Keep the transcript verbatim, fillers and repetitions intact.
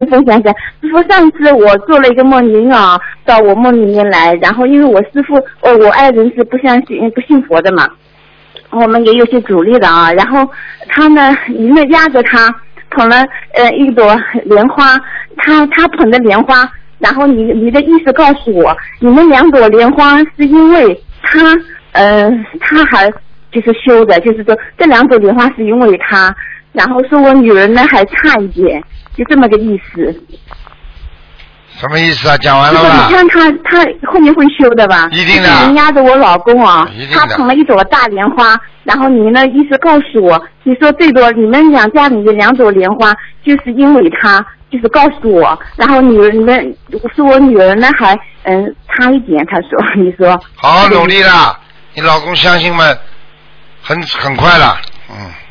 分享一下。师傅，上次我做了一个梦，您啊到我梦里面来，然后因为我师傅，呃，我爱人是不相信不信佛的嘛，我们也有些阻力的啊。然后他呢，您呢压着他捧了呃一朵莲花，他他捧的莲花，然后你你的意思告诉我，你们两朵莲花是因为他呃他还就是修的，就是说这两朵莲花是因为他。然后说我女人呢还差一点，就这么个意思。 什么意思啊？讲完了吧？ 你看他他后面会修的吧？ 一定的。 您压着我老公啊， 他捧了一朵大莲花，然后你呢意思告诉我，你说这朵你们两家里的两朵莲花就是因为他，就是告诉我，然后女人们说我女人呢还嗯差一点，他说你说。 好好努力啦，你老公相信吗？很很快了，嗯。